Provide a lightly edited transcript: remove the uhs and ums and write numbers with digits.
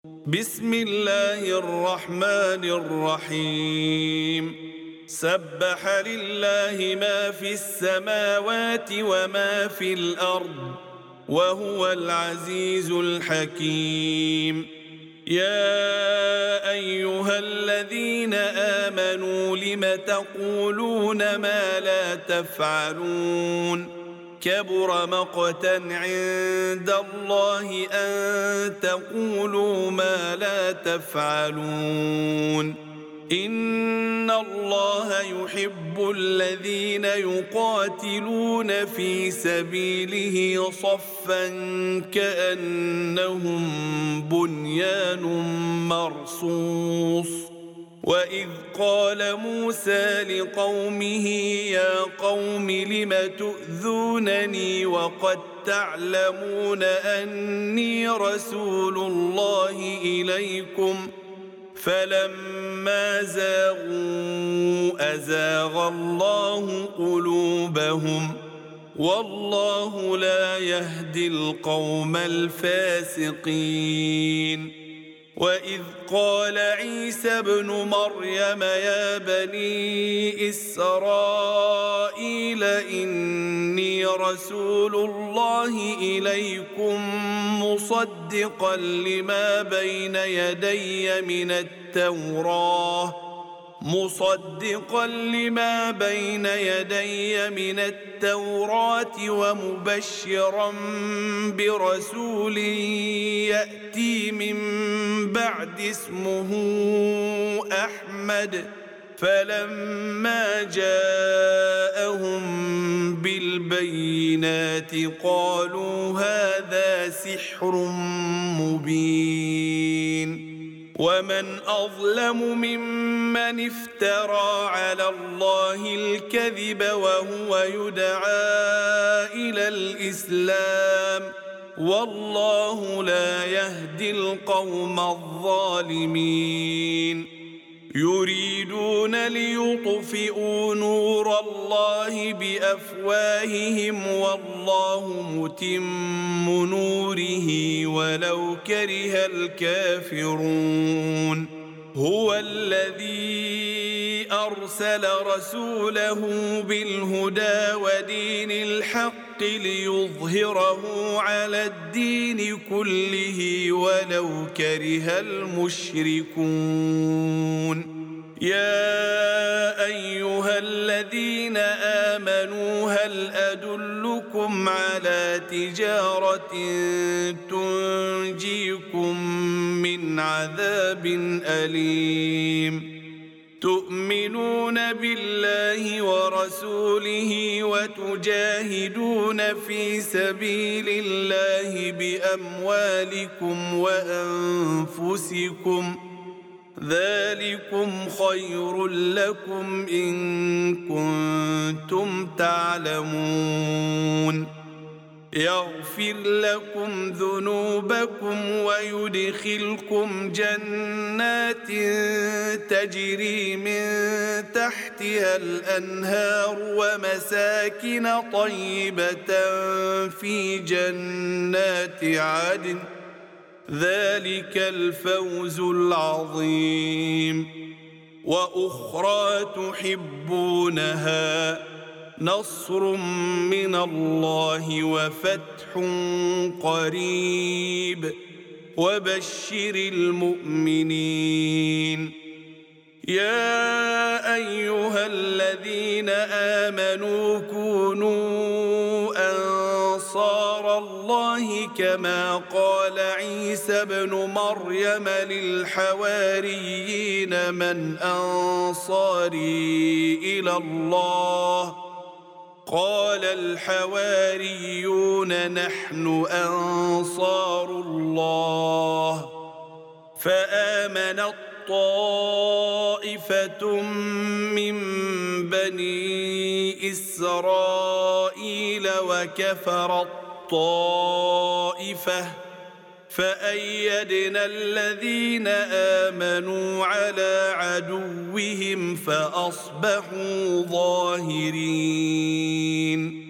بسم الله الرحمن الرحيم سبح لله ما في السماوات وما في الأرض وهو العزيز الحكيم يا أيها الذين آمنوا لم تقولون ما لا تفعلون كبر مقتا عند الله أن تقولوا ما لا تفعلون إن الله يحب الذين يقاتلون في سبيله صفا كأنهم بنيان مرصوص وإذ قال موسى لقومه يا قوم لم تؤذونني وقد تعلمون أني رسول الله إليكم فلما زاغوا أزاغ الله قلوبهم والله لا يهدي القوم الفاسقين وإذ قال عيسى ابن مريم يا بني إسرائيل إني رسول الله إليكم مصدقا لما بين يدي من التوراة ومبشرا برسول يأتي من بعد اسمه أحمد فلما جاءهم بالبينات قالوا هذا سحر مبين ومن أظلم ممن افترى على الله الكذب وهو يدعى إلى الإسلام والله لا يهدي القوم الظالمين يريدون ليطفئوا نور الله بأفواههم والله متم نوره ولو كره الكافرون هو الذي أرسل رسوله بالهدى ودين الحق ليظهره على الدين كله ولو كره المشركون يا أيها الذين آمنوا هل أدلكم على تجارة تنجيكم من عذاب أليم تؤمنون بالله ورسوله وتجاهدون في سبيل الله بأموالكم وأنفسكم ذلكم خير لكم إن كنتم تعلمون يغفر لكم ذنوبكم ويدخلكم جنات تجري من تحتها الأنهار ومساكن طيبة في جنات عدن ذلك الفوز العظيم وأخرى تحبونها نصر من الله وفتح قريب وبشر المؤمنين يا أيها الذين آمنوا كونوا أنصار الله كما قال عيسى ابن مريم للحواريين من أنصاري إلى الله قال الحواريون نحن أنصار الله فآمنت طائفة من بني إسرائيل وكفرت طائفة فأيدنا الذين آمنوا على عدوهم فأصبحوا ظاهرين